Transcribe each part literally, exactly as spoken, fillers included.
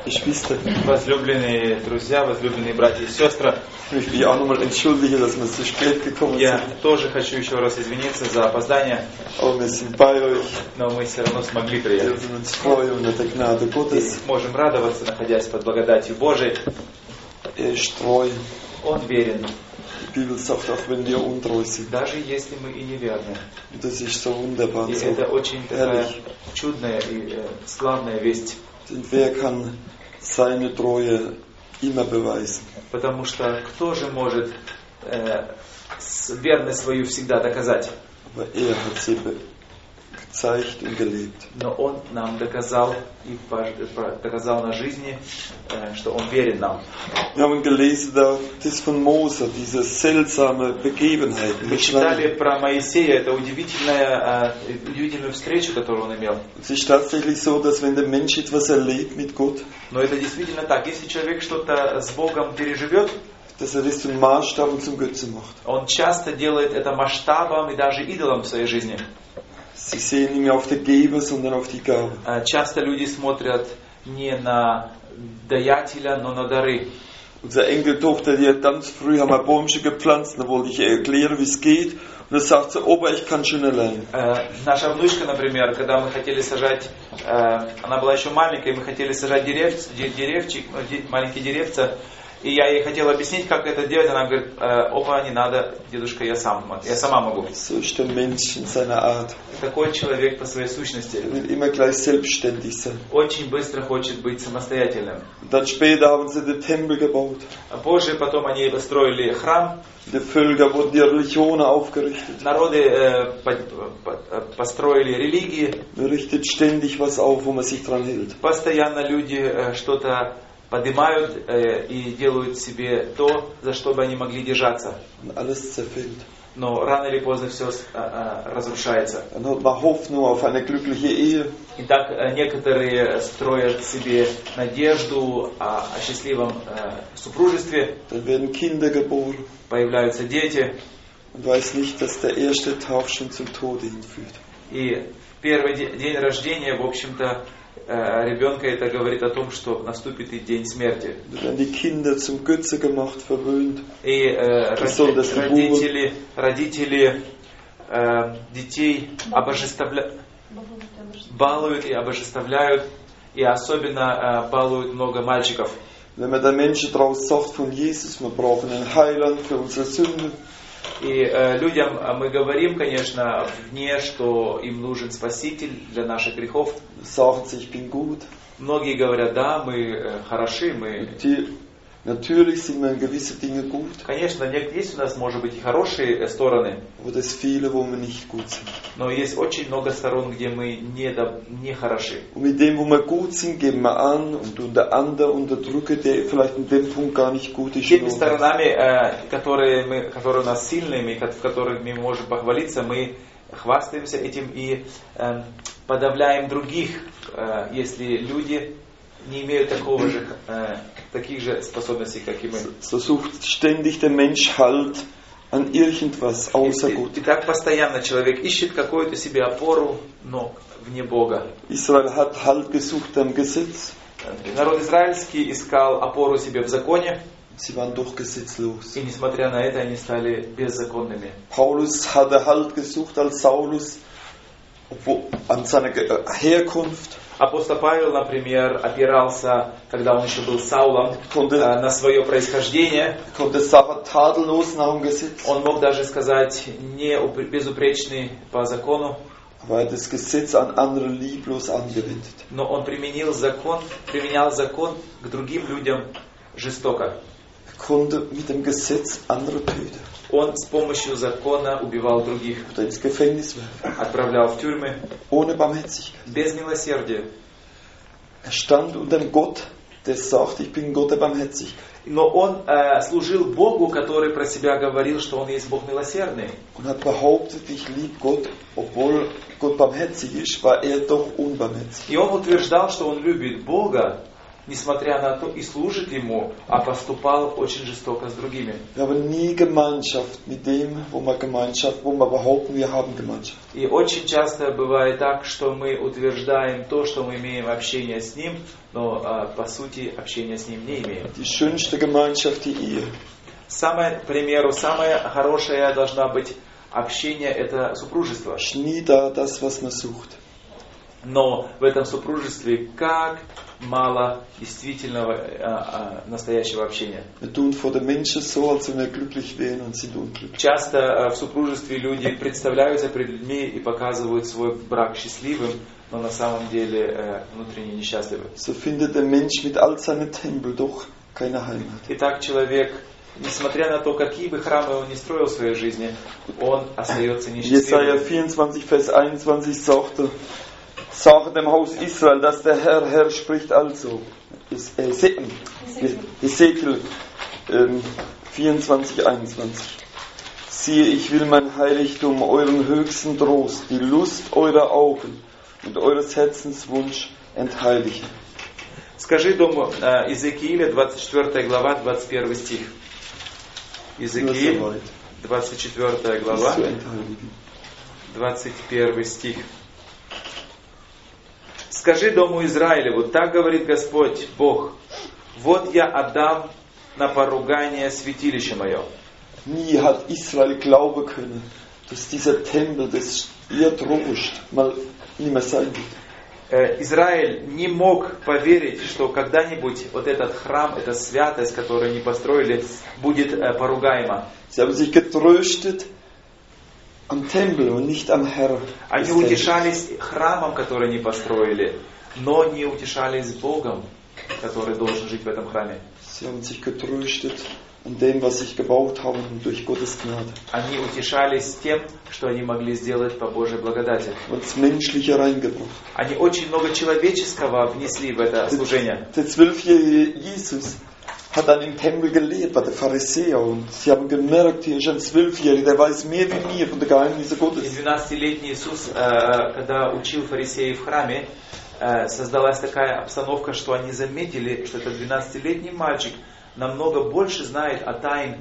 Geschwister, Возлюбленные друзья, возлюбленные братья и сестры, ich möchte mich auch nochmal entschuldigen, dass wir zu spät gekommen я sind. тоже хочу еще раз извиниться за опоздание, Aber wir sind bei euch, но мы все равно смогли приехать. dürfen uns freuen unter der Gnade И Gottes. можем радоваться, находясь под благодатью Божией. Er ist treu. Он верен, Die Bibel sagt, auch wenn wir untreu sind. даже если мы и неверны. Und das ist so wunderbar. И So это очень такая herrlich. чудная и э, славная весть, Denn wer kann seine Treue immer beweisen? потому что кто же может э, с- верность свою всегда доказать? Aber er hat sie be- gezeigt und gelebt. Но Он нам доказал и пож- про- доказал на жизни, э, что Он верен нам. Wir haben gelesen, da, das von Mose, diese seltsame Begebenheit. Мы читали про Моисея, это удивительная, э, удивительную встречу, которую он имел. Es ist tatsächlich so, dass wenn der Mensch etwas erlebt mit Gott, Но это действительно так. Если человек что-то с Богом переживет, dass er das zum Maßstab und zum Götzen macht. он часто делает это масштабом и даже идолом в своей жизни. Sie sehen nicht mehr auf die Geber, sondern auf die Gabe. Э, Часто люди смотрят не на даятеля, но на дары. Unsere Enkeltochter, die hat ganz früh haben wir Bäumchen gepflanzt, da wollte ich ihr erklären, wie es geht. Und dann sagt sie, Opa, ich kann schon allein. Э, Наша внучка, например, когда мы хотели сажать, э, она была еще маленькая, мы хотели сажать деревц- де- деревчик, ну, де- маленькие деревца, и я ей хотел объяснить, как это делать, она говорит, «Э, опа, не надо, дедушка, я сам, я сама могу». So ist der Mensch in seiner Art. Такой человек по своей сущности. Er will immer gleich selbstständig sein. Очень быстро хочет быть самостоятельным. Und dann später haben sie den Tempel gebaut. А позже потом они построили храм, Die Völker wurden die Religionen aufgerichtet. народы э, по- по- построили религии, Man richtet ständig was auf, wo man sich dran hält. постоянно люди э, что-то поднимают э, и делают себе то, за что бы они могли держаться. Und alles zerfällt. Но рано или поздно все разрушается. Dann hat man Hoffnung auf eine glückliche Ehe. Итак, э, некоторые строят себе надежду о, о счастливом э, супружестве, Dann werden Kinder geboren. появляются дети, Und weiß nicht, dass der erste Tag schon zum Tode hinführt. и в первый де- день рождения, в общем-то, э, ребенка это говорит о том, что наступит и день смерти. Dann werden die Kinder zum Götze gemacht, verwöhnt. И э, Besonders роди- родители, родители э, детей обожествля- балуют и обожествляют, и особенно э, балуют много мальчиков. Wenn man der Menschen draus sagt von Jesus, wir brauchen einen Heiland für unsere Sünden, И э, людям э, мы говорим, конечно, вне, что им нужен Спаситель для наших грехов. sagen sie, ich bin gut. Многие говорят, да, мы э, хороши, мы... Die, natürlich sind wir in gewisse Dinge gut, Конечно, нет- есть у нас, может быть, и хорошие э, стороны, aber das viele, wo wir nicht gut sind. но есть очень много сторон, где мы не, до- не хороши. Und mit dem, wo wir gut sind, geben wir an und unter andere unterdrücke, der vielleicht in dem Punkt gar nicht gut ist. Теми сторонами, э, которые, мы, которые у нас сильными, ко- в которых мы можем похвалиться, мы хвастаемся этим и э, подавляем других, э, если люди не имеют такого же, э, таких же способностей, как и мы. So sucht ständig der Mensch Halt an irgendwas außer И, Gott. и так постоянно человек ищет какую-то себе опору, но вне Бога. Israel hat Halt gesucht am Gesetz. Народ израильский искал опору себе в законе, Sie waren doch gesetzlos. и несмотря на это они стали беззаконными. Paulus hatte Halt gesucht als Saulus, obwohl, an seiner Ge- äh, Herkunft. Апостол Павел, например, опирался, когда он еще был Саулом, Konnte, э, на свое происхождение. konnte Sache tadellos nach dem Gesetz. Он мог даже сказать не упр- безупречный по закону, Aber er hat das Gesetz an andere lieblos angewendet. но он применил закон, применял закон к другим людям жестоко. Er konnte mit dem Gesetz andere töten Он с помощью закона убивал других, oder ins Gefängnis werfen. отправлял в тюрьмы Ohne Barmherzigkeit. без милосердия. Er stand unter dem Gott, der sagt, ich bin Gott der Barmherzigkeit. Но он э, служил Богу, который про себя говорил, что он есть Бог милосердный. Und hat behauptet, ich liebe Gott, obwohl Gott barmherzig ist, war er doch unbarmherzig. И он утверждал, что он любит Бога, несмотря на то, и служит ему, а поступал очень жестоко с другими. Wir haben nie Gemeinschaft mit dem, wo wir Gemeinschaft, wo wir behaupten, wir haben Gemeinschaft. И очень часто бывает так, что мы утверждаем то, что мы имеем общение с ним, но а, по сути общения с ним не имеем. Die schönste Gemeinschaft, die Ehe. Самое, к примеру, самое хорошее должна быть общение, это супружество. Ist nie da das, was man sucht. Но в этом супружестве как мало действительного а, а, настоящего общения. Wir tun vor den Menschen so, als wenn wir glücklich wären und sind unglücklich. Часто а, в супружестве люди представляются перед людьми и показывают свой брак счастливым, но на самом деле а, внутренне несчастливы. So findet der Mensch mit all seinen Tempeln doch keine Heimat. Итак, человек, несмотря на то, какие бы храмы он ни строил в своей жизни, он остается Jesaja несчастливым. vierundzwanzig, Vers einundzwanzig sagte, sage dem Haus Israel, dass der Herr, Herr spricht also. Ezekiel ähm, vierundzwanzig, einundzwanzig. Siehe, ich will mein Heiligtum, euren höchsten Trost, die Lust eurer Augen und eures Herzens Wunsch entheiligen. Скажи дому э, Иезекииля, двадцать четвёртая глава, двадцать первый стих. Иезекииль, двадцать четвёртая глава, двадцать первый стих. Скажи дому Израилеву, так говорит Господь, Бог, вот я отдам на поругание святилище мое. Nie hat Israel glauben können, dass dieser Tempel des Erdrutscht mal nicht mehr sein wird. Израиль не мог поверить, что когда-нибудь вот этот храм, эта святость, которую они построили, будет поругаема. Sie haben sich getröstet am Tempel und nicht am Herr. Они утешались храмом, который они построили, но не утешались Богом, который должен жить в этом храме. Sie haben sich getröstet an dem, was sie gebaut haben, durch Gottes Gnade. Они утешались тем, что они могли сделать по Божьей благодати. Und das Menschliche reingebracht. Они очень много человеческого внесли в это служение. Der zwölfjährige Jesus hat dann im Tempel gelebt, war der Pharisäer, und sie haben gemerkt, hier ist ein Zwölfjähriger, der weiß mehr wie mir von den Geheimnissen Gottes. И двенадцатилетний Иисус, когда учил фарисеев в храме, создалась такая обстановка, что они заметили, что этот двенадцатилетний мальчик намного больше знает о тайн,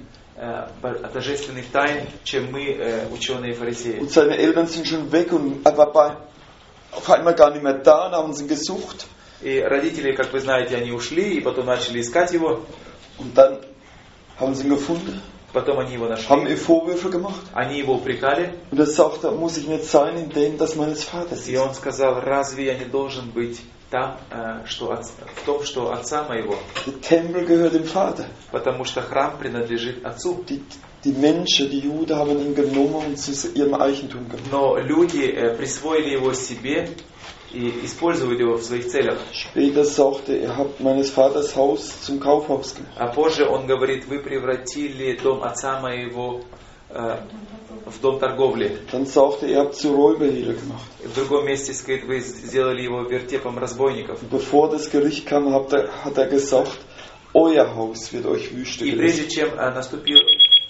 о торжественных тайн, чем мы, ученые фарисеи. Und seine Eltern sind schon weg und er war bei, auf einmal gar nicht mehr da, und haben sie ihn gesucht. И родители, как вы знаете, они ушли, и потом начали искать его. Und dann haben sie ihn gefunden, Потом они его нашли. haben ihm Vorwürfe gemacht. Они его упрекали. Und er sagte, muss ich nicht sein in dem, das meines Vaters И ist. он сказал, разве я не должен быть там, что от, в том, что отца моего? Der Tempel gehört dem Vater. Потому что храм принадлежит отцу. Die, die Menschen, die Juden, haben ihn genommen und zu ihrem Eigentum gemacht. Но люди присвоили его себе и используют его в своих целях. Später sagte er, ihr habt meines Vaters Haus zum Kaufhaus gemacht. А позже он говорит, вы превратили дом отца моего э, в дом торговли. Dann sagte er, ihr habt zu Räuberhehler gemacht. В другом месте, сказать, вы сделали его вертепом разбойников. Und bevor das Gericht kam, hat er, hat er gesagt, euer Haus wird euch Wüste И gelassen. прежде чем э, наступил,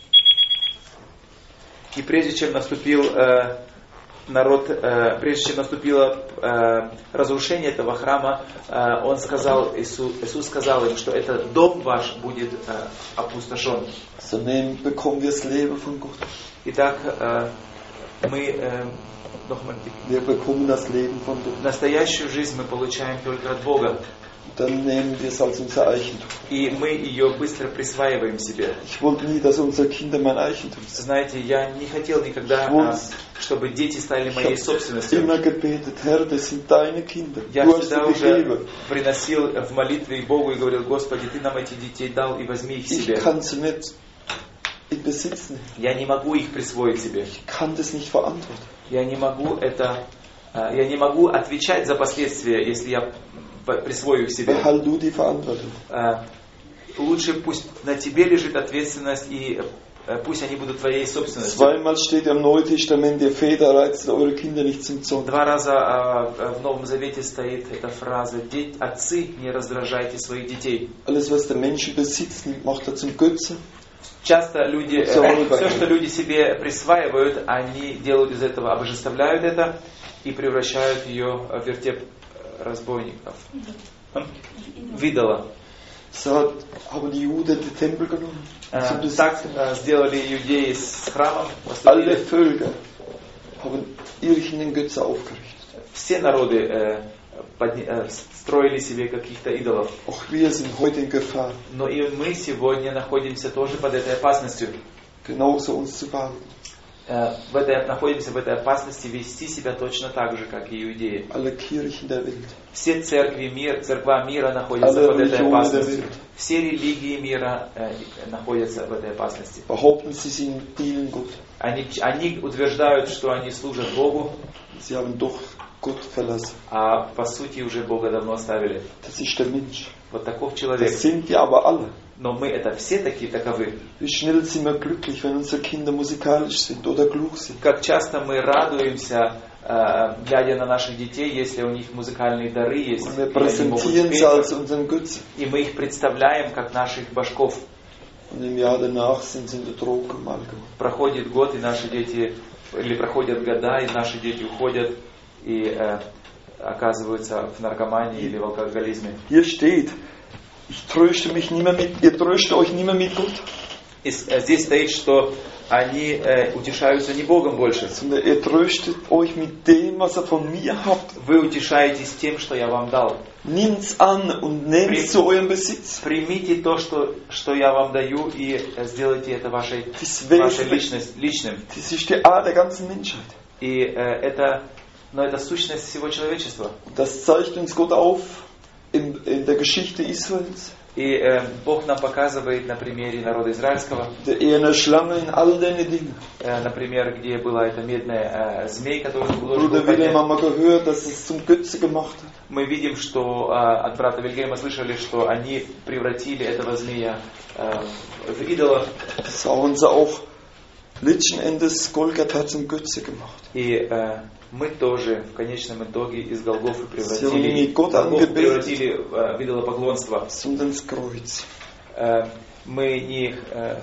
и прежде чем наступил э, народ, э, прежде чем наступило э, разрушение этого храма, э, он сказал, Иисус, Иисус сказал им, что этот дом ваш будет э, опустошен. So nehmen, bekommen wir das Leben von Gott. Итак, э, мы э, Wir bekommen das Leben von Gott. настоящую жизнь мы получаем только от Бога. Dann nehmen wir es als unser Eigentum. И мы ее быстро присваиваем себе. Ich wollte nie, dass unsere Kinder mein Eigentum sind. Знаете, я не хотел никогда, чтобы дети стали моей собственностью. Immer gebetet, Herr, das sind deine Kinder. Я Du hast всегда sie уже gegeben. приносил в молитве Богу и говорил, Господи, Ты нам эти детей дал и возьми их Ich себе. kann sie nicht in Besitz nehmen. Я не могу их присвоить себе. Ich kann das nicht verantworten. Я не могу это, я не могу отвечать за последствия, если я присвою их себе. Behalt du die Verantwortung. Лучше пусть на тебе лежит ответственность, и пусть они будут твоей собственностью. Zweimal steht im Neuen Testament, ihr Väter reizt eure Kinder nicht zum Zorn. Два раза в Новом Завете стоит эта фраза: отцы, не раздражайте своих детей. Alles, was der Mensch besitzt, macht er zum Götzen. Часто люди, все, что люди себе присваивают, они делают из этого, обожествляют это и превращают ее в вертеп разбойников. в идола. So hat, haben die Juden den Tempel genommen. Э, zum Besitz. Так э, сделали иудеи с храмом. Alle поступили. Völker haben irgendeinen Götze aufgerichtet. Все народы э, подня- э, строили себе каких-то идолов. Auch wir sind heute in Gefahr, Но и мы сегодня находимся тоже под этой опасностью. genauso uns zu verhalten. Э, в этой, находимся в этой опасности вести себя точно так же, как и иудеи. Alle Kirchen der Welt, Все церкви мир, церква мира находятся alle под этой Religionen der опасностью. Welt Все религии мира э, находятся в этой опасности. behaupten, sie sind dienen Gott. Они, они утверждают, что они служат Богу, Sie haben doch Gott verlassen. а по сути уже Бога давно оставили. Das ist der Mensch. Вот таков человек. Das sind wir aber alle. Но мы это все такие таковы. Wie schnell sind wir glücklich, wenn unsere Kinder musikalisch sind oder klug sind. Как часто мы радуемся, э, глядя на наших детей, если у них музыкальные дары есть, Und wir и они могут präsentieren sie петь, als unseren Götzen. и мы их представляем как наших башков. Und im Jahr danach sind sie in der Droge im Alkohol. Проходит год, и наши дети, или проходят года, и наши дети уходят и э, оказываются в наркомании или в алкоголизме. Hier steht, ich tröste mich nie mehr mit, ihr tröstet euch nie mehr mit Gott, И э, здесь стоит, что они э, утешаются не Богом больше. sondern ihr tröstet euch mit dem, was ihr von mir habt. Вы утешаетесь тем, что я вам дал. Nimmt's an und nehmt's zu eurem Besitz. Примите то, что, что я вам даю, и сделайте это вашей, Das, вашей Wesen, личность, личным. das ist die Art der ganzen Menschheit. И э, это, но это сущность всего человечества. Das zeigt uns Gott auf in, in der Geschichte Israels. И э, Бог нам показывает на примере народа израильского, Der eherne Schlange in all deine Dinge. э, например, где была эта медная э, змей, которую был Bruder Wilhelm haben wir gehört, dass es zum Götze gemacht hat. Мы видим, что э, от брата Вильгельма слышали, что они превратили этого змея э, в идола. Das haben sie auch letzten Endes Golgatha zum Götze gemacht. И э, мы тоже в конечном итоге из Голгофы Sie haben превратили, nicht Gott Голгофу angebetet, превратили в э, идолопоклонство. sondern das Kreuz. Э, мы не э,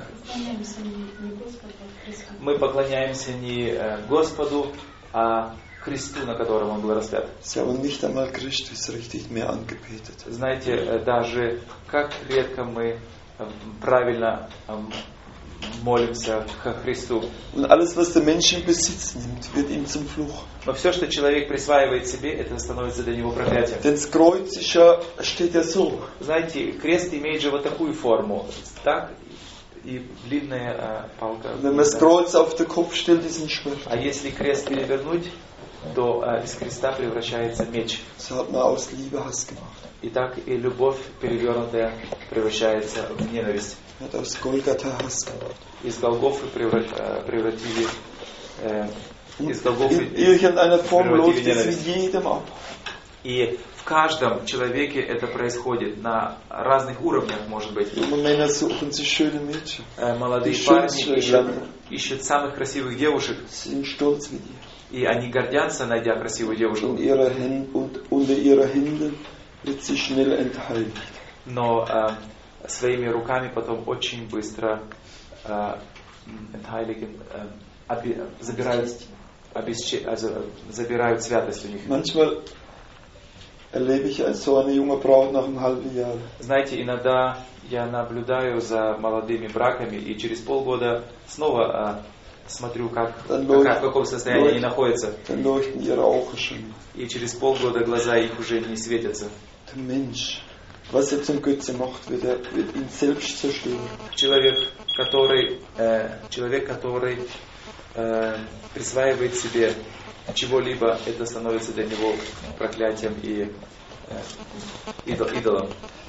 мы поклоняемся не э, Господу, а Христу, на котором Он был распят. Sie haben nicht einmal Christus richtig mehr angebetet. Знаете, э, даже как редко мы э, правильно э, молимся к Христу. Und alles, was der Mensch in Besitz nimmt, wird ihm zum Fluch. Но все, что человек присваивает себе, это становится для него проклятием. Denn das Kreuz ist ja, steht ja so. Знаете, крест имеет же вот такую форму. Так и длинная э, палка. Wenn man das Kreuz auf den Kopf stellt, ist ein Schwert. А если крест перевернуть, то э, из креста превращается меч. So hat man aus Liebe Hass gemacht. И так и любовь перевернутая превращается в ненависть. Man hat aus Golgatha Hass gemacht. Из Голгофы превра- э, превратили э, из Голгофы In irgendeiner Form läuft превратили es ненависть. mit jedem ab. И в каждом человеке это происходит на разных уровнях, может быть. Junge Männer suchen sich schöne Mädchen. Э, Молодые Die парни schönsten ищут, Länder. ищут самых красивых девушек, Sie sind stolz mit ihr. и они гордятся, найдя красивую девушку. Und ihre Hände, und unter ihrer Hände wird sie schnell entheiligt. Но э, своими руками потом очень быстро э, entheiligen, э, оби- забирают, обесче- also, забирают святость у них. Manchmal erlebe ich als so eine junge Braut nach einem halben Jahr. Знаете, иногда я наблюдаю за молодыми браками и через полгода снова э, смотрю, как, Dann какая- läuft- в каком состоянии они находятся. Dann leuchten ihre Augen schon. И через полгода глаза их уже не светятся. Der Mensch, was er zum Götze macht, wird, er, wird ihn selbst zerstören. Человек, который, э, человек, который э, присваивает себе чего-либо, это становится для него проклятием и э, идол, идолом.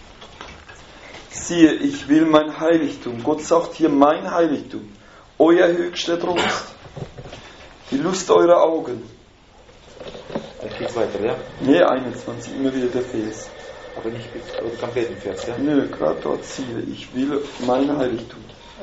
Siehe, ich will mein Heiligtum. Gott sagt hier mein Heiligtum. Euer höchster Trost. Die Lust eurer Augen. Это geht weiter, ja? Nee, einundzwanzig, immer wieder der Vers. Aber nicht в конкретном Vers, ja? Nö, gerade dort siehe, ich will mein Heiligtum.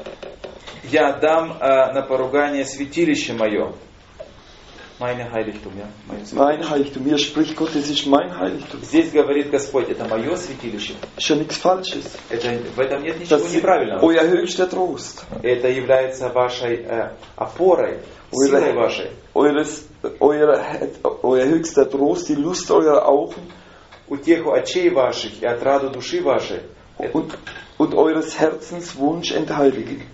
Я дам э, на поругание святилище мое. Meine Heiligtum, ja? Mein святилище. Mein Heiligtum. Hier spricht Gott, es ist mein Heiligtum. Здесь говорит Господь, это мое святилище. Ist ja nichts Falsches. Это, в этом нет ничего Das ist неправильного. euer höchster Trost. Это является вашей э, опорой, силой вашей. Eures, euer, euer höchster Trost, die Lust eurer Augen утеху очей ваших и отраду души вашей. Und, und eures Herzens Wunsch entheiligen.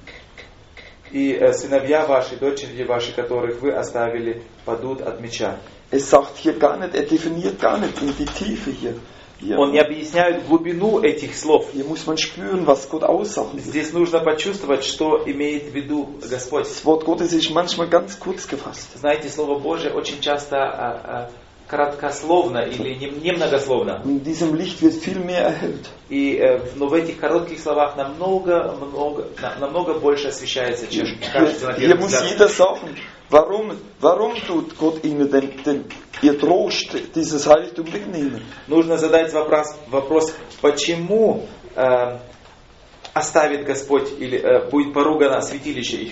И э, сыновья ваши, дочери ваши, которых вы оставили, падут от меча. Es sagt hier gar nicht, er definiert gar nicht in die Tiefe hier. hier. Он не объясняет глубину этих слов. Hier muss man spüren, was Gott aussagen will. Здесь нужно почувствовать, что имеет в виду Господь. Das Wort Gottes ist manchmal ganz kurz gefasst. Знаете, Слово Божие очень часто а, а, краткословно или немногословно. In diesem Licht wird viel mehr erhellt. И э, но в этих коротких словах намного, много, намного больше освещается, чем кажется на Hier первый muss взгляд. jeder sagen, warum, warum tut Gott ihnen denn, denn ihr Trost, dieses Heiligtum wegnehmen? Нужно задать вопрос, вопрос почему э, оставит Господь или э, будет поругано святилище их.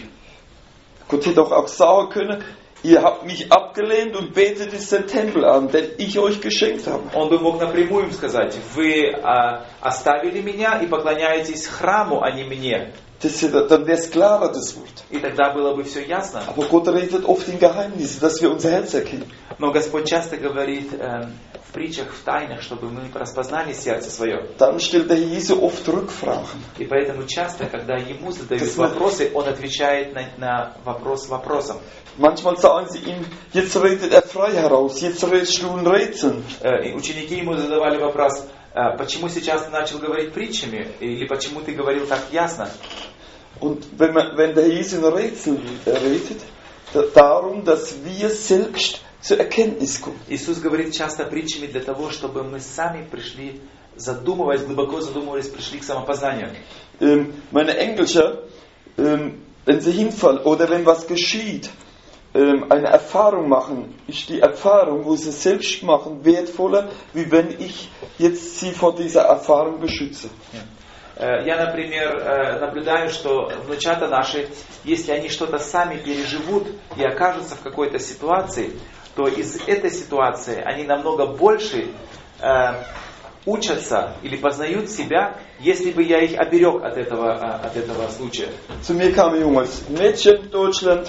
Gott hätte doch auch sagen können, ihr habt mich abgelehnt und betet es den Tempel an, den ich euch geschenkt habe. Он бы мог напрямую им сказать, вы э, оставили меня и поклоняетесь храму, а не мне. Das, dann wäre es klarer, das Wort. И тогда было бы все ясно. Aber Gott redet oft in Geheimnissen, dass wir unser Herz erkennen. Но Господь часто говорит э, в притчах, в тайнах, чтобы мы распознали сердце свое. Dann stellt der Jesu oft Rückfragen. И поэтому часто, когда ему задают вопросы, он отвечает на, на вопрос вопросом. Manchmal sagen sie ihm, jetzt redet er frei heraus, jetzt redest du in Rätseln. Э, ученики ему задавали вопрос, э, почему сейчас ты начал говорить притчами, или почему ты говорил так ясно? Und wenn, man, wenn der Jesus in Rätseln redet, da, darum, dass wir selbst zur Erkenntnis kommen. Иисус говорит часто притчами для того, чтобы мы сами пришли, задумываясь, глубоко задумываясь, пришли к самопознанию. Ähm, meine Engelscher, ähm, wenn sie hinfallen oder wenn was geschieht, ähm, eine Erfahrung machen, ist die Erfahrung, wo sie selbst machen, wertvoller, wie wenn ich jetzt sie vor dieser Erfahrung beschütze. Ja. Я, например, наблюдаю, что внучата наши, если они что-то сами переживут и окажутся в какой-то ситуации, то из этой ситуации они намного больше э, учатся или познают себя, если бы я их оберег от этого, от этого случая. Zu mir kam ein junges Mädchen in Deutschland.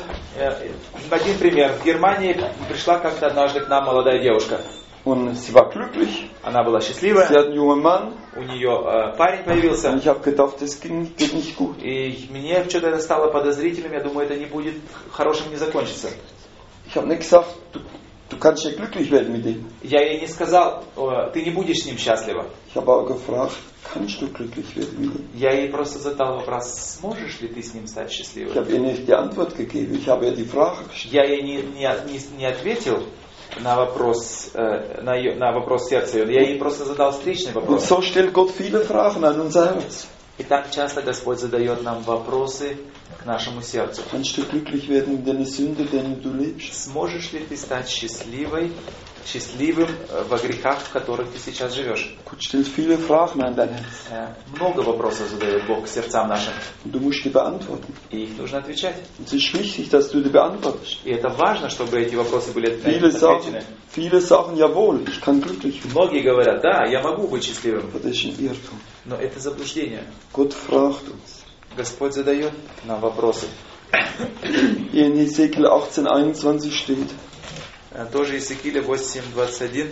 Один пример. В Германии пришла как-то однажды к нам молодая девушка. Und sie war glücklich. Она была счастливая. Sie hat einen jungen Mann. У нее äh, парень появился. Und ich habe gedacht, das ging, geht nicht gut. И мне что-то это стало подозрительным. Я думаю, это не будет хорошим, не закончится. Ich habe nicht gesagt, du, du kannst ja glücklich werden mit ihm. Я ей не сказал, ты не будешь с ним счастлива. Ich habe auch gefragt, kannst du glücklich werden mit ihm? Я ей просто задал вопрос, сможешь ли ты с ним стать счастливой? Ich habe ihr nicht die Antwort gegeben. Ich habe ihr die Frage gestellt. Я ей не, не, не, не ответил на вопрос, äh, на, ее, на вопрос сердца. Я ей просто задал встречный вопрос. Und so stellt Gott viele Fragen an unser Herz. И так часто Господь задает нам вопросы к нашему сердцу. Kannst du glücklich werden in deiner Sünde, denen du lebst? Сможешь ли ты стать счастливой, счастливым во грехах, в которых ты сейчас живешь? Gott stellt viele Fragen an dein Herz. Много вопросов задает Бог к сердцам нашим. Und du musst die beantworten. И их нужно отвечать. Es ist wichtig, dass du die beantwortest. И это важно, чтобы эти вопросы были Viele sagen, отвечены. viele sagen, jawohl, ich kann glücklich werden. Многие говорят, да, я могу быть счастливым. Aber das ist ein Irrtum. Но это заблуждение. Gott fragt uns. Господь задает нам вопросы. Hier in Hesekiel achtzehn einundzwanzig steht. Тоже Иезекииля восемь двадцать один,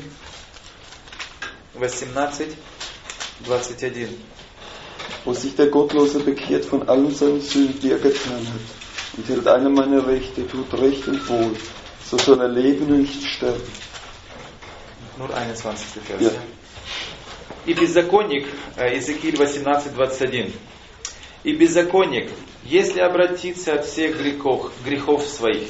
восемнадцать двадцать один. Wo sich der Gottlose bekehrt von allen seinen Sünden, die er getan hat, und hält eine meiner Rechte, tut Recht und Wohl, so soll er leben und nicht sterben. Nur einundzwanzigster Vers. Ja. И беззаконник, Иезекииль восемнадцать двадцать один. И беззаконник, если обратиться от всех грехов, грехов своих,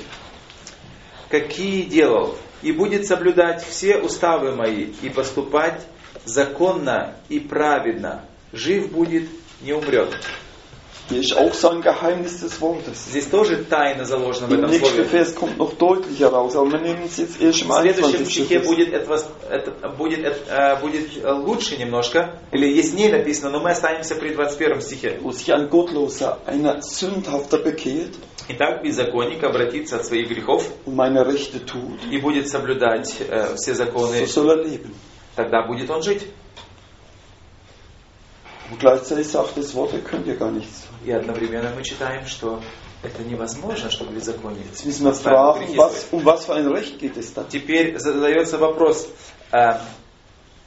какие делал, и будет соблюдать все уставы мои, и поступать законно и праведно, жив будет, не умрет. Hier ist auch so ein Geheimnis des Wortes. Здесь тоже тайна заложена в Im этом nächsten слове. Vers kommt noch deutlicher raus, aber wir nehmen es jetzt erst im В следующем einundzwanzigsten стихе Vers. будет, это, это, будет, это, будет лучше немножко, или яснее написано, но мы останемся при двадцать первом стихе. Wo sich ein Gottloser, einer Sündhafter bekehrt Итак, беззаконник обратится от своих грехов und meine Rechte tut, и будет соблюдать э, все законы, so soll er leben. тогда будет он жить. Und gleichzeitig sagt das Wort, ihr könnt ja gar nichts tun. И одновременно мы читаем, что это невозможно, чтобы беззаконие. Jetzt müssen wir fragen, was, um was für ein Recht geht es da? Теперь задается вопрос, э,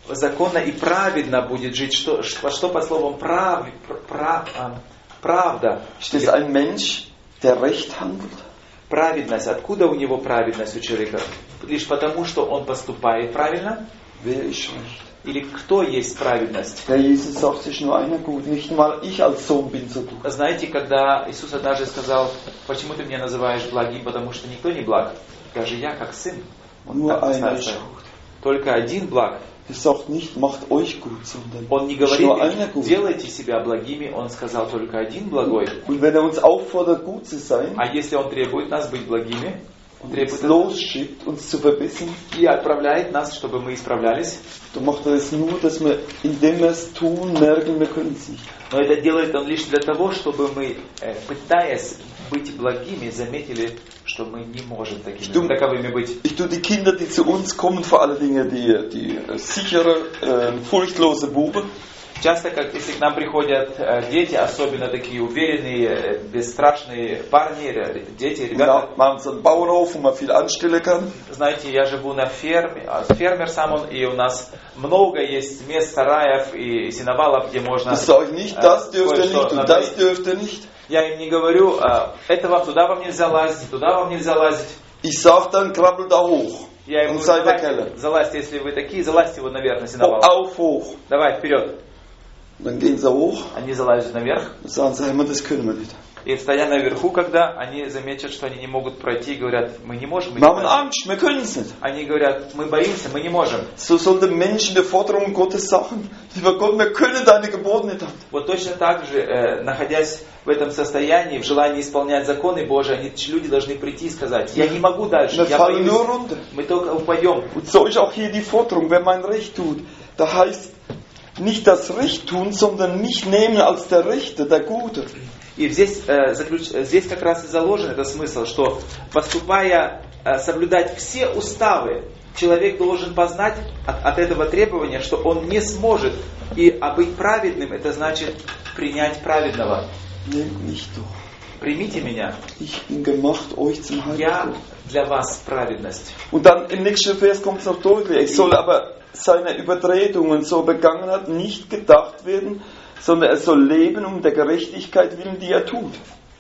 законно и праведно будет жить. Что, что, что по словам прав, прав, правда? Ist es ein Mensch, der recht handelt? Праведность. Откуда у него праведность у человека? Лишь потому, что он поступает правильно? Wer ist recht? Или кто есть праведность? Der Jesus sagt, es ist nur einer gut, nicht mal ich als Sohn bin so gut. Знаете, когда Иисус однажды сказал, почему ты меня называешь благим, потому что никто не благ, даже я как сын. Nur einer ist gut. Только один благ. Er sagt nicht, macht euch gut, sondern Он не говорит, делайте себя благими, он сказал только один благой. Und wenn er uns auffordert, gut zu sein, а если он требует нас быть благими, und uns losschickt, uns zu verbessern, и отправляет нас, чтобы мы исправлялись, dann macht er es nur, dass wir, indem wir es tun, merken, wir können es nicht. Но это делает он лишь для того, чтобы мы, пытаясь быть благими, заметили, что мы не можем такими, tu, таковыми быть. Ich tue die Kinder, die zu uns kommen, vor allen Dingen die, die sichere, äh, furchtlose Buben. Часто, как если к нам приходят э, дети, особенно такие уверенные, э, бесстрашные парни, дети, ребята. Wir haben so einen Bauernhof, wo man viel anstellen kann. Знаете, я живу на ферме, фермер сам он, и у нас много есть мест, сараев и сеновалов, где можно... Ich sage nicht, das dürft ihr nicht und das dürft ihr nicht. Я им не говорю, это вам, туда вам нельзя лазить, туда вам нельзя лазить. Ich sage dann, krabbel da hoch. Я им говорю, давайте, залазьте, если вы такие, залазьте вот наверх на сеновал. Auf, hoch. Давай, вперед. Dann gehen sie hoch. Они залазят наверх. Dann sagen sie, hey, das können wir nicht. И стоя наверху, когда они заметят, что они не могут пройти, говорят, мы не можем. Wir haben Angst, wir können es nicht. Они говорят, мы боимся, мы не можем. So sollen Menschen die Forderungen Gottes sagen, lieber Gott, wir können deine Gebote nicht haben. Вот точно так же, э, находясь в этом состоянии, в желании исполнять законы Божьи, они, люди должны прийти и сказать, я не могу дальше, wir я fallen боюсь, nur runter. Мы только упадем. Und so ist auch hier die Forderung, wenn man Recht tut, da heißt nicht das Recht tun, sondern mich nehmen als der Rechte, der Gute. И здесь, э, заключ... здесь как раз и заложен этот смысл, что поступая, э, соблюдать все уставы, человек должен познать от, от этого требования, что он не сможет. И а быть праведным, это значит принять праведного. Nehmt mich doch. Примите меня. Ich bin gemacht, euch zum Я Heiligtum. для вас праведность. Und dann im nächsten Vers kommt es noch deutlich. Ich soll aber seine Übertretungen so begangen hat, nicht gedacht werden, sondern er soll leben um der Gerechtigkeit willen, die er tut.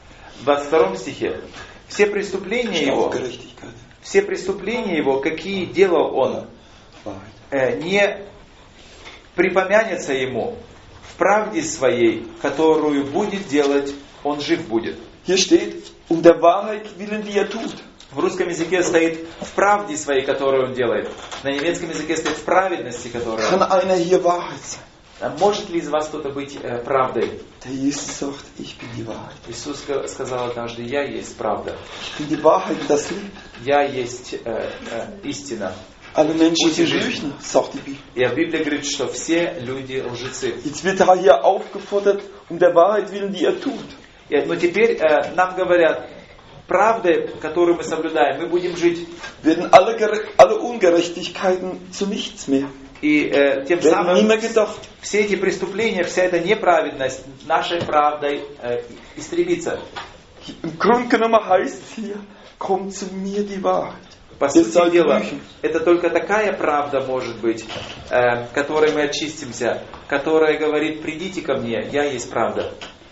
В двадцать втором стихе. Все преступления его, все преступления его, какие делал он, э, не припомянется ему в правде своей, которую будет делать, он жив будет. Hier steht, um der Wahrheit willen, die er tut. В русском языке стоит в правде своей, которую он делает. На немецком языке стоит в праведности, которую он делает. Kann einer hier Wahrheit sein? А может ли из вас кто-то быть э, правдой? Der Jesus sagt, ich bin die Wahrheit. Иисус сказал однажды, я есть правда. Ich bin die Wahrheit, das Leben. Я есть э, э, истина. Alle Menschen sind Lügner, sagt die Bibel. И Библия говорит, что все люди лжецы. Jetzt wird er hier aufgefordert, um der Wahrheit willen, die er tut. Но теперь э, нам говорят, правдой, которую мы соблюдаем, мы будем жить. Werden alle, alle Ungerechtigkeiten zu nichts mehr. И э, тем самым все эти преступления, вся эта неправедность нашей правдой э, истребится. Im Grunde genommen heißt es hier, kommt zu mir die Wahrheit. По сути дела, это только такая правда может быть, э, которой мы очистимся, которая говорит, придите ко мне, я есть правда.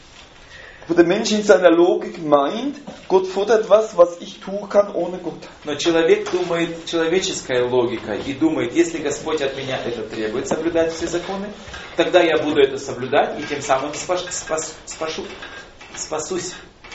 Wo der Mensch in seiner Logik meint, Gott fordert was, was ich tun kann ohne Gott. Но человек думает человеческой логикой и думает, если Господь от меня это требует, соблюдать все законы, тогда я буду это соблюдать и тем самым спас, спас, спашу, спасусь.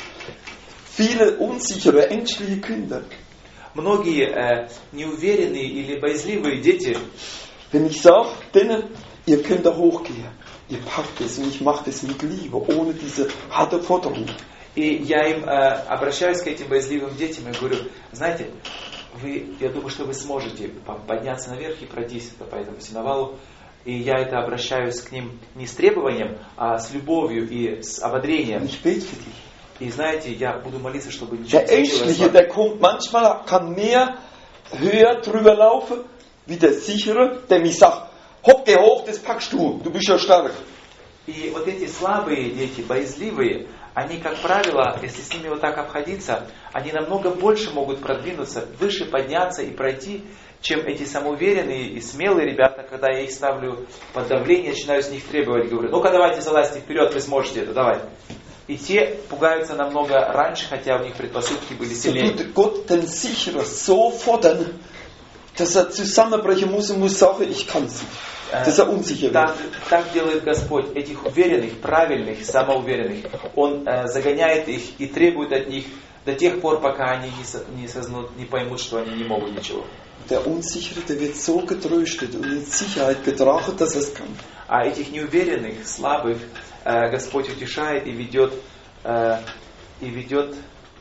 Viele unsichere, ängstliche Kinder. Многие äh, неуверенные или боязливые дети. Wenn ich sage, denen, ihr könnt da hochgehen. Ihr packt es und ich mache das mit Liebe, ohne diese harte Forderung. И я им э, обращаюсь к этим боязливым детям и говорю, знаете, вы, я думаю, что вы сможете подняться наверх и пройтись по этому сеновалу. И я это обращаюсь к ним не с требованием, а с любовью и с ободрением. И знаете, я буду молиться, чтобы ничего не случилось. Der Ängstliche, der kommt manchmal, kann mehr höher drüber laufen, wie der Sichere, der mich sagt, hopp, geh hoch, das packst du, du bist ja stark. И вот эти слабые дети, боязливые, они, как правило, если с ними вот так обходиться, они намного больше могут продвинуться, выше подняться и пройти, чем эти самоуверенные и смелые ребята, когда я их ставлю под давление, начинаю с них требовать, говорю, ну-ка давайте залазьте вперед, вы сможете это, давай. И те пугаются намного раньше, хотя у них предпосылки были сильнее. So tut Gott den Sicherer so fordern, dass er zusammenbrechen muss und muss sagen, ich kann es nicht. Dass er unsicher wird. Так, так делает Господь этих уверенных, правильных, самоуверенных. Он э, загоняет их и требует от них до тех пор, пока они не, со, не, сознут, не поймут, что они не могут ничего. Der Unsichere, der wird so getröstet und in Sicherheit getragen, dass er es kann. А этих неуверенных, слабых э, Господь утешает и ведет, э, и ведет,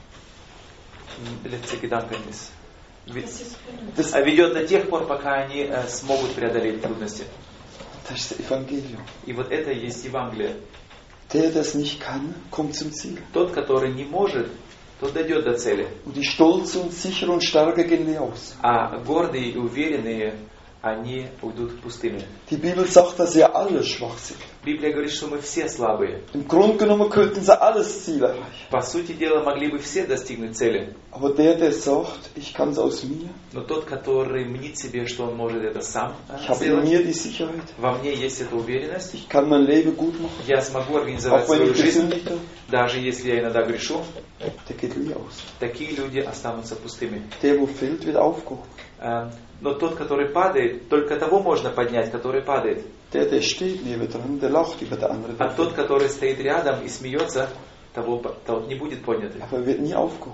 ведет до тех пор, пока они э, смогут преодолеть трудности. Das ist das Evangelium. И вот это и есть Евангелие. Der, der es nicht kann, kommt zum Ziel. Тот, который не может, тот дойдет до цели. Und die Stolze und Sichere und Starke gehen leer aus. А гордые и уверенные, они уйдут в пустыню. Die Bibel sagt, dass wir alle schwach sind. Библия говорит, что мы все слабые. Im Grunde genommen könnten sie alles Ziel erreichen. По сути дела, могли бы все достигнуть цели. Aber der, der sagt, ich kann es aus mir. Но тот, который мнит себе, что он может это сам Ich habe in сделать, mir die Sicherheit. во мне есть эта уверенность. Ich kann mein Leben gut machen. Я смогу организовать Auch wenn свою ich жизнь, gesündigt habe. даже если я иногда грешу. Der geht leer aus. Такие люди останутся пустыми. Der, wo fällt, wird aufgehoben. Э, Но тот, который падает, только того можно поднять, который падает. Der, der steht neben dran, der lacht über der andere. А тот, который стоит рядом и смеется, того, того не будет поднятым. Aber er wird nie aufgehoben.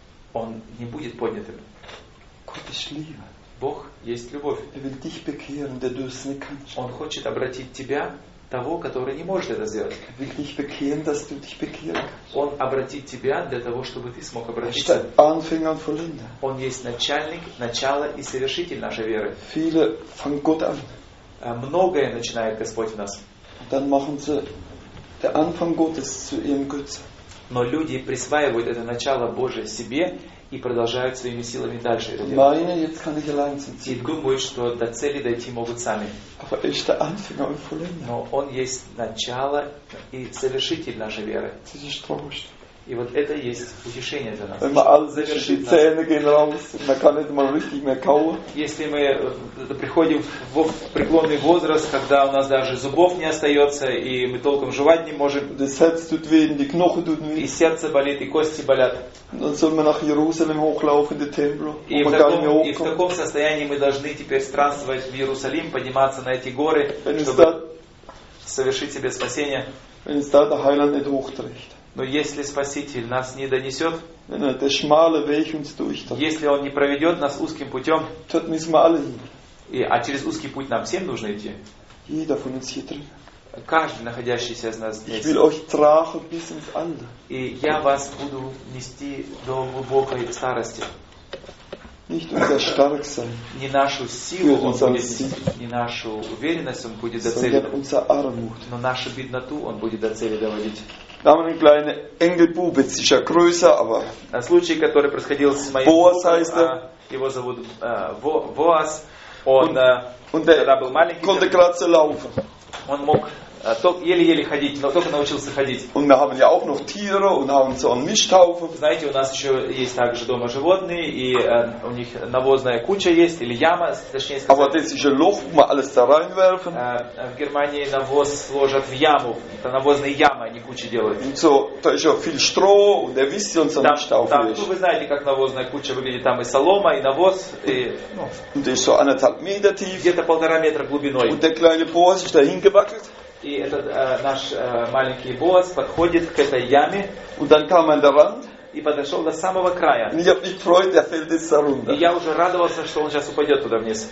Он не будет поднятым. Gott ist Liebe. Бог есть любовь. Er will dich bekehren, der du es nicht kannst. Он хочет обратить тебя, того, который не может это сделать. Er will dich bekehren, dass du dich bekehren kannst. Он обратит тебя для того, чтобы ты смог Er ist обратиться. der Anfänger und Vollender. Он есть начальник, начало и совершитель нашей веры. Viele fangen Gott an. Э, Многое начинает Господь в нас. Und dann machen sie der Anfang Gottes zu ihrem Götzen. Но люди присваивают это начало Божие себе и продолжают своими силами дальше это Und делать. meinen, jetzt kann ich allein zum И Ziel. думают, что до цели дойти могут сами. Aber er ist der Anfänger und Vollender. Но Он есть начало и совершитель нашей веры. Das ist Trost. И вот это есть утешение для нас. Wenn man alles ist, die Завершит нас. Zähne gehen raus und man kann nicht mal richtig mehr kauen. Если мы э, приходим в преклонный возраст, когда у нас даже зубов не остается, и мы толком жевать не можем, Das Herz tut weh, die Knochen tut и weh. сердце болит, и кости болят. Und dann soll man nach Jerusalem hochlaufen, in den Tempel, И wo в, man gar nicht mehr таком, и в hochkommt. таком состоянии мы должны теперь странствовать в Иерусалим, подниматься на эти горы, Wenn uns, чтобы da, совершить себе спасение. wenn uns da der Heiland nicht hochträgt. Но если Спаситель нас не донесет, Wenn er der schmale Weg uns durchträgt. если Он не проведет нас узким путем, Dort müssen wir alle hin. и, а через узкий путь нам всем нужно идти, Jeder von uns hier drin. каждый находящийся из нас Ich здесь. will euch tragen bis ins Alter. И я вас буду нести до глубокой старости. Nicht unser Starksein, Не нашу силу Он Unser будет Sieg. нести, не нашу уверенность Он будет до цели, sondern unser Armut. но нашу бедноту Он будет до цели доводить. Da haben wir einen kleinen Engelbub, jetzt ist er größer, aber А случай, который происходил с моим Боас внуком, heißt er. а, его зовут а, Во- Воас, он, а, und когда der был маленький, konnte gerade so laufen. он мог а, тол- еле-еле ходить, но только научился ходить. Und wir haben ja auch noch Tiere und haben so einen Misthaufen. Знаете, у нас еще есть также дома животные, и э, у них навозная куча есть, или яма, точнее Aber сказать. das ist ein Loch, wo wir alles da reinwerfen. Э, в Германии навоз сложат в яму, это навозные ямы, они кучи делают. Und so, da ist ja viel Stroh und der wisst, wie unser Там, Misthaufen там, ist. ну, вы знаете, как навозная куча выглядит, там и солома, и навоз, и, ну, Und der ist so anderthalb Meter tief. где-то полтора метра глубиной. Und der kleine Boas ist da hingewackelt. И этот э, наш э, маленький Боас подходит к этой яме Und dann kam er an der Rand. и подошел до самого края. Und ich habe mich gefreut, der fällt jetzt da runter. И я уже радовался, что он сейчас упадет туда вниз.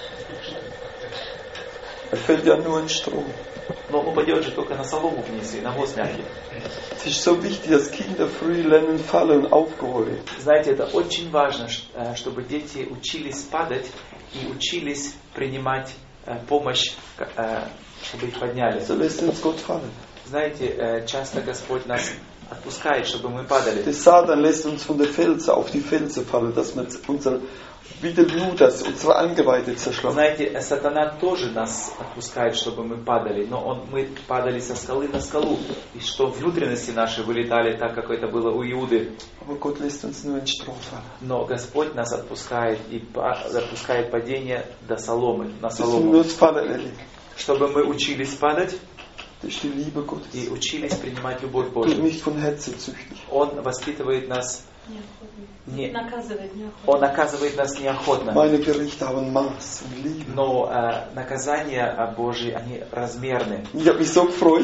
Er fällt ja nur in Stroh. Но он упадет же только на солому вниз и навоз мягкий. Es ist so wichtig, dass Kinder früh lernen, fallen und aufgehoben. Знаете, это очень важно, ш- э, чтобы дети учились падать и учились принимать э, помощь, к- э, чтобы их подняли. So lässt uns Gott fallen. Знаете, э, часто Господь нас отпускает, чтобы мы падали. Der Satan lässt uns von der Felsen auf die Felsen fallen, dass wir unser, wie der Blut, das unsere Eingeweide zerschlagen. Знаете, сатана тоже нас отпускает, чтобы мы падали, но он, мы падали со скалы на скалу, и что внутренности наши вылетали так, как это было у Иуды. Aber Gott lässt uns nur in Stroh fallen. Но Господь нас отпускает и отпускает падение до соломы, на Dass wir солому, nur das Fallen erleben. чтобы мы учились падать Das ist die Liebe Gottes. и учились принимать любовь Tut Божию. nicht von Herzen züchtig. Он воспитывает нас, не, Наказывает неохотно. Он наказывает нас неохотно. Meine Gerichte haben Maß und Liebe. Но э, наказания Божьи, они размерны. Ich habe mich so gefreut,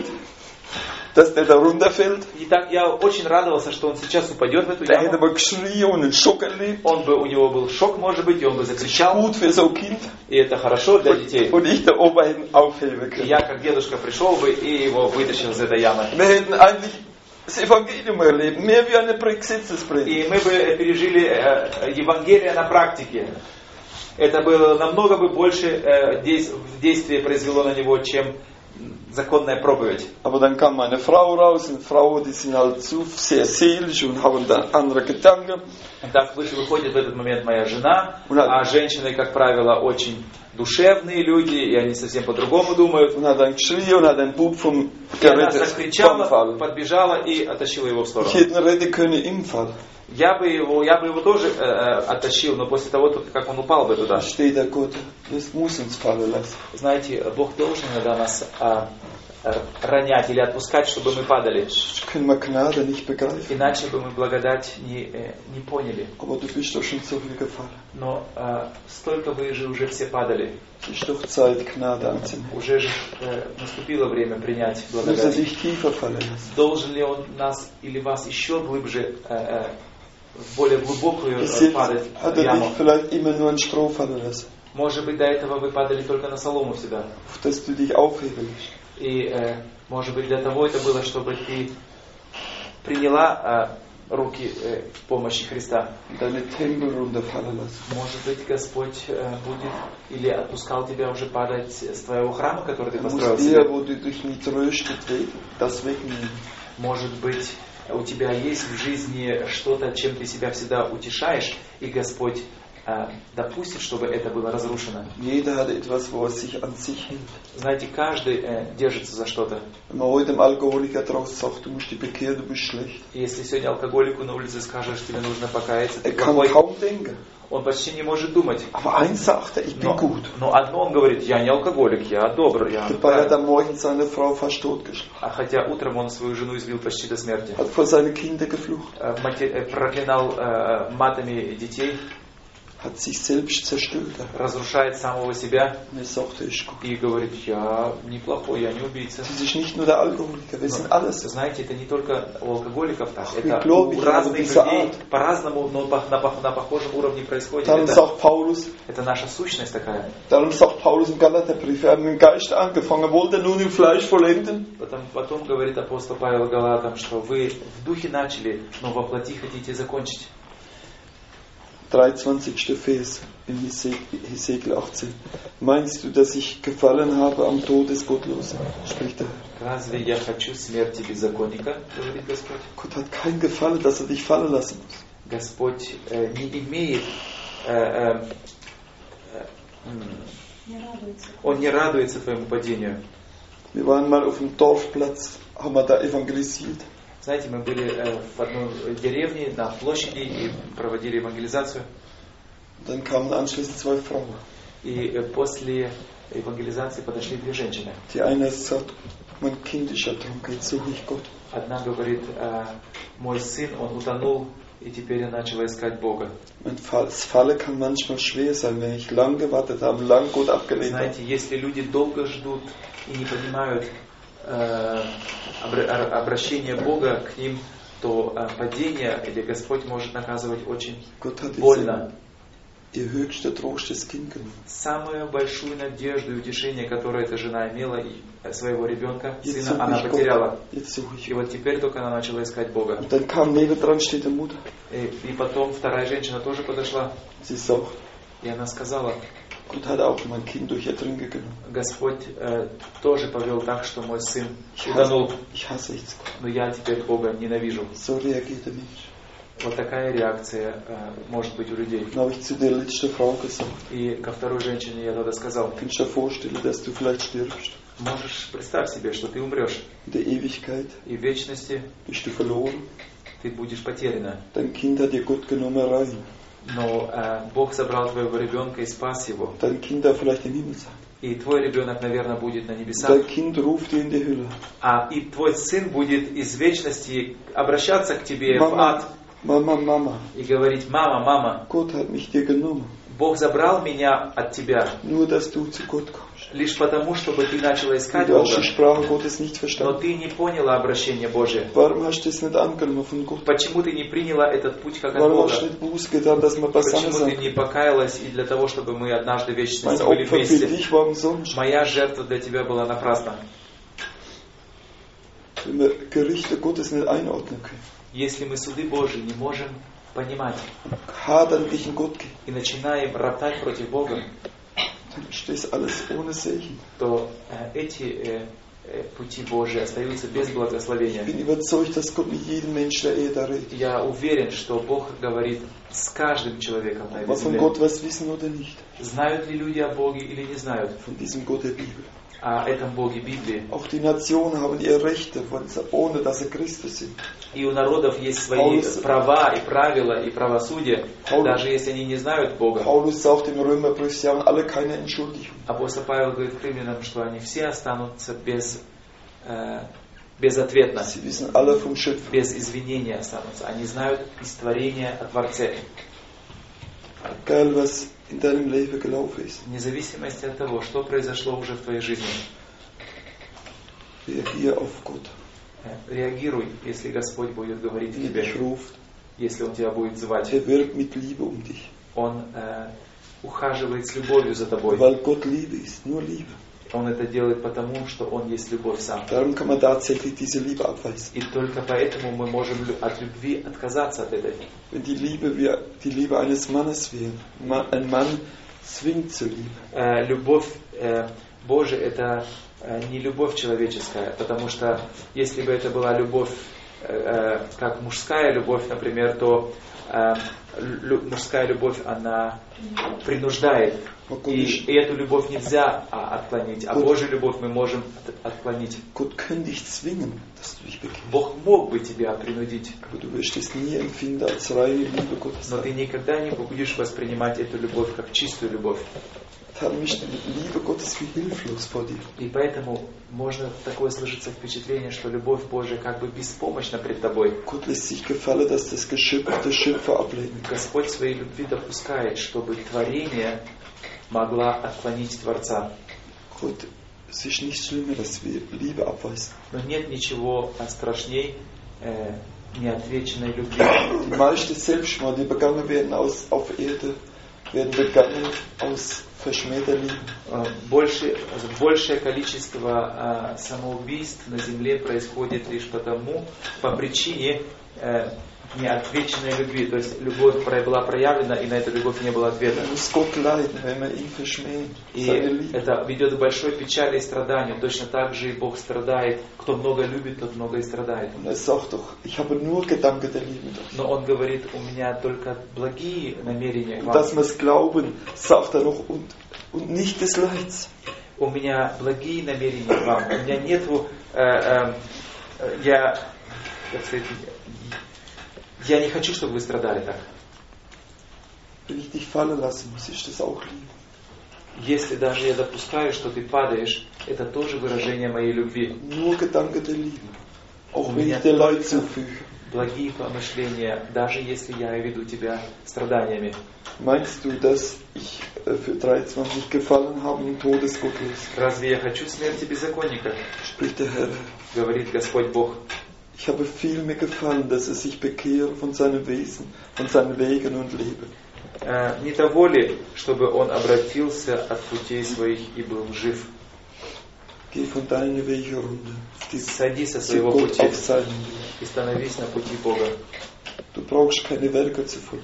dass der da runterfällt. И так я очень радовался, что он сейчас упадет в эту Der hätte яму. aber geschrien und einen Schock erlebt. Он бы, у него был шок, может быть, и он бы закричал. Gut für so ein Kind. И это хорошо для детей. Und ich der Opa hätten aufheben И können. я, как дедушка, пришел бы и его вытащил из этой ямы. Wir hätten eigentlich das Evangelium erlebt, mehr wie eine Gesetzespredigt. И мы бы пережили э, Евангелие на практике. Это было намного бы больше э, дейс- действия произвело на него, чем законная проповедь. Aber dann kam meine Frau raus und Frauen, die sind halt zu sehr seelisch und haben dann andere Gedanken. И так выходит в этот момент моя жена, Ура. а женщины, как правило, очень душевные люди, и они совсем по-другому думают. Und hat dann geschrien und hat den Bub vom И она gerettet vom закричала, Fall. подбежала и оттащила его в сторону. Ich hätte ihn retten können im Fall. Я бы его, я бы его тоже э, э, оттащил, но после того, как он упал бы tуда. Da steht der Gott, das muss uns fallen lassen. Знаете, Бог должен иногда нас э, э, ронять или отпускать, чтобы мы падали. Das können wir Gnade nicht begreifen. Иначе бы мы благодать не, э, не поняли. Aber du bist doch schon so viel gefallen. Но э, столько вы же уже все падали. Es ist doch Zeit, Gnade anzunehmen. Уже же э, наступило время принять Muss er благодать. sich tiefer fallen lassen. Должен ли он нас или вас еще глубже, э, э, в более глубокую Bis э, jetzt падать hat в er яму? dich vielleicht immer nur in Stroh fallen lassen, Может быть, до этого вы падали только на солому всегда. auf dass du dich aufheben lässt. И, э, может быть, для того это было, чтобы ты приняла э, руки э, помощи Христа. Und deine Tempel runterfallen lassen. Может быть, Господь э, будет или отпускал тебя уже падать с твоего храма, который ты Er muss построил dir, себе. wo du dich nicht tröstet, das wegnehmen. Может быть, у тебя есть в жизни что-то, чем ты себя всегда утешаешь, и Господь э, допустит, чтобы это было разрушено. Jeder hat etwas, wo er sich an sich hält. Знаете, каждый э, держится за что-то. Wenn man heute dem Alkoholiker draußen sagt, du musst dich bekehren, du bist schlecht. И если сегодня алкоголику на улице скажешь, тебе нужно покаяться, ты Er kann плохой, kaum denken. он почти не может думать. Aber eins sagt er, ich bin Но, gut. но одно он говорит, я не алкоголик, я добрый. Я Dabei hat er morgen seine Frau fast totgeschlagen. А хотя утром он свою жену избил почти до смерти. Hat vor seine Kinder geflucht. Э, мате- э, проклинал э, матами детей, Hat sich selbst zerstört. разрушает самого себя Und er sagt, er ist gut. и говорит, я неплохой, я не убийца. Das ist nicht nur der Alkoholiker, wir sind alles so. Знаете, это не только у алкоголиков так, Ах, это гläубig, у разных aber diese людей Art. по-разному, но по- на, по- на похожем уровне происходит. Darum Это, sagt Paulus, это наша сущность такая. darum sagt Paulus im Galaterbrief, wir haben im Geist angefangen, wollt ihr nun im Fleisch vollenden? Потом, потом говорит апостол Павел Галатам, что вы в духе начали, но во плоти хотите закончить. dreiundzwanzigster Vers in Hesekiel achtzehn. Meinst du, dass ich gefallen habe am Tod des Gottlosen? Spricht der Herr. Разве я хочу смерти беззаконника, говорит Господь. Gott hat keinen Gefallen, dass er dich fallen lassen muss. Господь э, не имеет, э, э, э, м, Не радуется. Он не радуется твоему падению. Wir waren mal auf dem Dorfplatz, haben wir da evangelisiert. Знаете, мы были э, в одной деревне на площади и проводили евангелизацию. Dann kamen anschließend zwei Frauen. И э, после евангелизации подошли две женщины. Die eine sagt, mein Kind ist ertrunken, jetzt suche ich Gott. Одна говорит, э, мой сын, он утонул, и теперь я начала искать Бога. Mein Fall, das Fallen kann manchmal schwer sein, wenn ich lang gewartet habe, lang Gott abgelehnt habe. Знаете, если люди долго ждут и не понимают э, обра- обращение Бога к ним, то э, падение или Господь может наказывать очень Gott hat больно. diese, ihr höchster Trost das Kind genommen. Самую большую надежду и утешение, которое эта жена имела, и своего ребенка, Jetzt сына, suche она ich Gott. потеряла. Jetzt suche ich И вот теперь только она начала искать Бога. Und dann kam nebendran, steht die Mutter. И, и потом вторая женщина тоже подошла, Sie sagt, и она сказала, Gott hat auch mein Kind durch Ertrinken genommen. Господь э, тоже повел так, что мой сын Ich утонул, hasse, ich hasse jetzt Gott. но я теперь Бога ненавижу. So reagiert der Mensch. Вот такая реакция э, может быть у людей. Dann habe ich zu der letzten Frau gesagt, И ко второй женщине я тогда сказал: kannst du dir vorstellen, dass du vielleicht stirbst? можешь представь себе, что ты умрешь, In der Ewigkeit и в вечности bist du verloren. ты будешь потеряна. Dein Kind hat dir Gott genommen rein. Но э, Бог забрал твоего ребенка и спас его. Dein Kind darf vielleicht im Himmel sein. И твой ребенок, наверное, будет на небесах. Dein Kind ruft dir in die Hölle. А и твой сын будет из вечности обращаться к тебе в Mama, ад Mama, Mama, и говорить: мама, мама, Gott hat mich dir genommen. Бог забрал меня от тебя Nur, dass du zu Gott kommst. лишь потому, чтобы ты начала искать Du hast Бога. die Sprache Gottes nicht Но verstanden. ты не поняла обращение Божие. Warum hast du es nicht angenommen von Gott? Почему ты не приняла этот путь как от Warum Бога? hast du nicht Buße getan, dass wir beisammen Почему ты sind? не покаялась и для того, чтобы мы однажды в Mein вечности были Opfer für вместе? dich war umsonst. Моя жертва для тебя была напрасна. Wenn wir Gerichte Gottes nicht einordnen können, Если мы суды Божьи не можем понимать hadern gegen Gott gehen, и начинаем роптать против Бога, dann ist das alles ohne Segen. то э, эти э, э, пути Божьи остаются без Ich благословения. bin überzeugt, dass Gott mit jedem Menschen der Erde redet. Я уверен, что Бог говорит с каждым человеком на Ob этой wir von земле. Gott was wissen oder nicht. Знают ли люди о Боге или не знают Von diesem Gott der Bibel. о этом Боге Библии? Auch die Nationen haben ihre Rechte, ohne dass sie Christen sind. И у народов есть свои Paulus- права и правила и правосудие, Paulus- даже если они не знают Бога. Paulus sagt im Römerbrief, sie haben alle keine Entschuldigung. Апостол Павел говорит к римлянам, что они все останутся без, э, безответно, Sie wissen alle vom Schöpfer. без извинения останутся. Они знают из творения о Творце. Egal, was in deinem Leben gelaufen ist. Вне зависимости от того, что произошло уже в твоей жизни. Reagiere auf Gott. Э, Реагируй, если Господь будет говорить Wie er тебе, dich ruft. если Он тебя будет звать. Er wirkt mit Liebe um dich. Он э, ухаживает с любовью за тобой. Weil Gott Liebe ist, nur Liebe. Он это делает потому, что Он есть любовь сам. Darum kann man tatsächlich diese Liebe abweisen. И только поэтому мы можем лю- от любви отказаться от этой. Wenn die Liebe wie die Liebe eines Mannes wäre, Ma- ein Mann zwingt zur Liebe. Э, любовь э, Божия — это э, не любовь человеческая, потому что если бы это была любовь, э, э, как мужская любовь, например, то э, лю- мужская любовь, она принуждает. И, и эту любовь нельзя а, отклонить, а Божью любовь мы можем от- отклонить. Gott könnte dich zwingen, dass du dich bekehrst. Бог мог бы тебя принудить, Aber du wirst es nie empfinden als reine Liebe Gottes. но ты никогда не будешь воспринимать эту любовь как чистую любовь. Darum ist die Liebe Gottes wie hilflos vor dir. И поэтому можно такое сложиться впечатление, что любовь Божия как бы беспомощна пред тобой. Gott lässt sich gefallen, dass das Geschöpf der Schöpfer ablehnen kann. Господь своей любви допускает, чтобы творение могла отклонить Творца. Gott, es ist nicht schlimmer, dass wir Liebe abweisen. Но нет ничего страшней э, неотвеченной любви. Die meisten Selbstmorde, die begangen werden aus, auf Erde, werden begangen aus verschmähter Liebe. Э, Больше, большее количество э, самоубийств на земле происходит лишь потому, по причине э, неотвеченной любви. То есть любовь была проявлена, и на эту любовь не было ответа. Man muss Gott leiden, wenn wir ihn verschmähen. И Seine Liebe. это ведет к большой печали и страданию. Точно так же и Бог страдает. Кто много любит, тот много и страдает. Und er sagt doch, ich habe nur Gedanken der Liebe. Но Он говорит, у меня только благие намерения к Und вам. dass wir es glauben, sagt er noch, und, und nicht des Leids. У меня благие намерения к вам. У меня нету... э, э, э, я, как сказать, я не хочу, чтобы вы страдали так. Wenn ich dich fallen lassen muss, ist das auch Liebe. Если даже я допускаю, что ты падаешь, это тоже выражение моей любви. Nur Gedanken der Liebe. Auch Und wenn mir ich dir Leid только zufüge. Благие помышления, даже если я веду тебя страданиями. Meinst du, dass ich äh, für dreiundzwanzig gefallen habe im Todesgottlos? Разве я хочу смерти беззаконника? Spricht der Herr. Говорит Господь Бог. Ich habe viel mehr gefallen, dass er sich bekehre von seinem Wesen, von seinen Wegen und lebe. Э, Не того ли, чтобы он обратился от путей своих и был жив? Geh von deinen Wegen runter. Die Сойди со zu своего Gott пути auf seinen Weg. и становись на пути Бога. Du brauchst keine Werke zu vollbringen.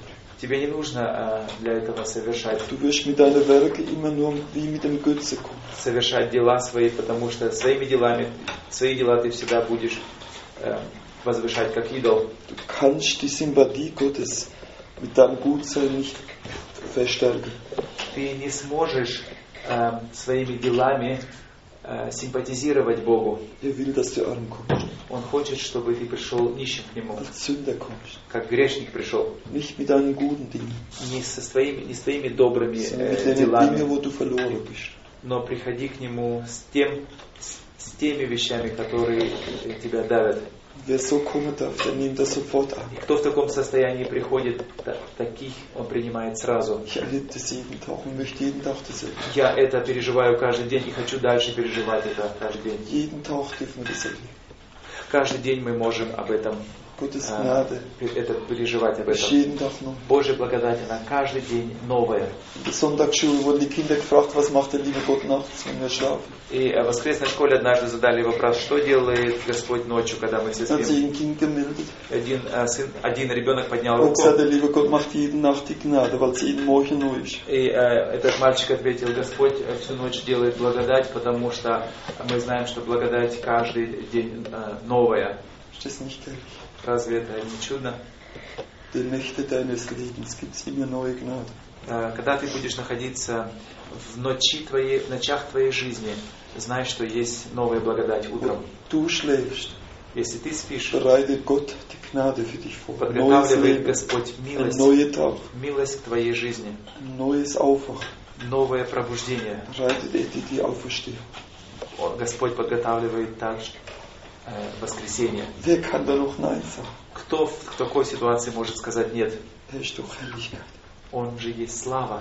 Тебе не нужно äh, для этого совершать, Du wirst mit deinen Werken immer nur wie mit dem Götzen kommen. совершать дела свои, потому что своими делами, свои дела ты всегда будешь äh, возвышать как идол. Du kannst die Sympathie Gottes mit deinem Gutsein nicht verstärken. Ты не сможешь äh, своими делами äh, симпатизировать Богу. Er will, dass du arm kommst, Он хочет, чтобы ты пришел нищим к Нему, als Sünder kommst. как грешник пришел. Nicht mit deinen guten Dingen, Не со своими, не с твоими добрыми sondern mit äh, den делами, Dingen, wo du verloren bist. но приходи к Нему с, тем, с, с теми вещами, которые э, тебя давят. Wer so kommen darf, der nimmt das sofort an. И кто в таком состоянии приходит, та- таких он принимает сразу. Ich erlebe das jeden Tag und möchte jeden Tag das erleben. Я это переживаю каждый день и хочу дальше переживать это каждый день. Jeden Tag dürfen wir das erleben. Каждый день мы можем об этом, Gottes äh, Gnade это переживать об ist этом. jeden Tag neu. Божья благодать, она каждый день новая. In der Sonntagsschule wurden die Kinder gefragt, was macht der liebe Gott nachts, wenn wir schlafen. И в воскресной школе однажды задали вопрос, что делает Господь ночью, когда мы все Dann hat sich спим. ein Kind gemeldet Один, äh, сын, один ребенок поднял und руку, gesagt, der liebe Gott macht jede Nacht die Gnade, weil es jeden Morgen neu ist. и äh, этот мальчик ответил: Господь всю ночь делает благодать, потому что мы знаем, что благодать каждый день äh, новая. Ist das nicht herrlich? Разве это не чудно? Die Nächte deines Lebens gibt es immer neue Gnade. Äh, когда ты будешь находиться в ночи твоей, в ночах твоей жизни, знай, что есть новая благодать утром. Du schläfst, Если ты спишь, bereitet Gott die Gnade für dich vor. Neues подготавливает Leben, Господь ein милость, neuer Tag, милость к твоей жизни, ein neues Aufwachen. новое пробуждение. Bereitet er dir die Auferstehung. Он, Господь подготавливает также э, воскресенье. Wer kann da noch Nein sagen? Кто в такой ситуации может сказать нет? Er ist doch Herrlichkeit. Он же есть слава.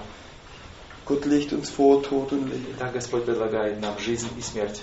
Gott legt uns vor Tod und И Leben. так Господь предлагает нам жизнь и смерть.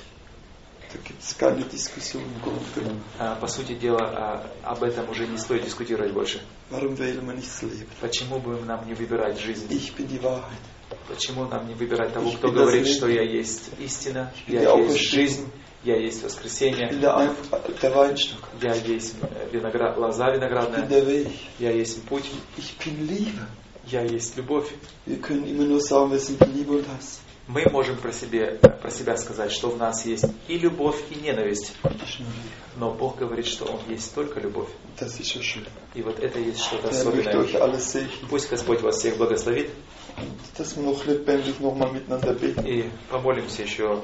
Da gibt es keine Diskussion im Grunde genommen. А, по сути дела, а, об этом уже не стоит дискутировать больше. Warum wählen wir nicht das Leben? Почему бы нам не выбирать жизнь? Ich bin die Wahrheit. Почему нам не выбирать того, Ich кто bin das говорит, Leben. что я есть истина, Ich bin я die есть Auferstehung. жизнь, я есть Ich воскресенье, bin der, Ein- der Weinstock. я есть э, виноград, лоза Ich bin виноградная, der Weg. я есть путь, Ich bin Liebe. я есть любовь. Wir können immer nur sagen, wir sind Liebe und Hass. Мы можем про, себе, про себя сказать, что в нас есть и любовь, и ненависть. Nicht nur Liebe. Но Бог говорит, что Он есть только любовь. Das ist so schön. И вот это есть что-то Er möchte особенное. euch alles segnen. Пусть Господь вас всех благословит. Und dass wir noch lebendig nochmal miteinander beten. И помолимся еще,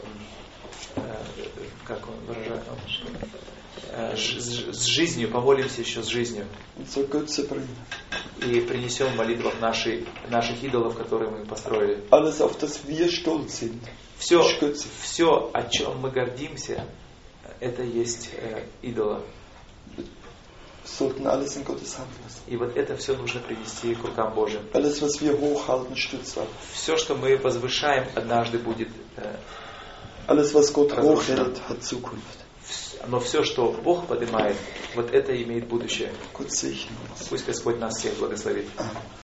э, как он выражает, э, ж- с с жизнью, помолимся еще с жизнью. Und zur Götze bringen. И принесем в молитвах наши, наших идолов, которые мы построили. Alles, auf das wir stolz sind, Все, ist Götze. все, о чем мы гордимся, это есть э, идола. Wir sollten alles in Gottes Hand lassen. И вот это все нужно привести к рукам Божьим. Alles, was wir hochhalten, stützt ab. Все, что мы возвышаем, однажды будет, э, Alles, was Gott Разрушено. hochhält, hat Zukunft. вс- но все, что Бог поднимает, вот это имеет будущее. Gott segne uns. Пусть Господь нас всех благословит. Amen.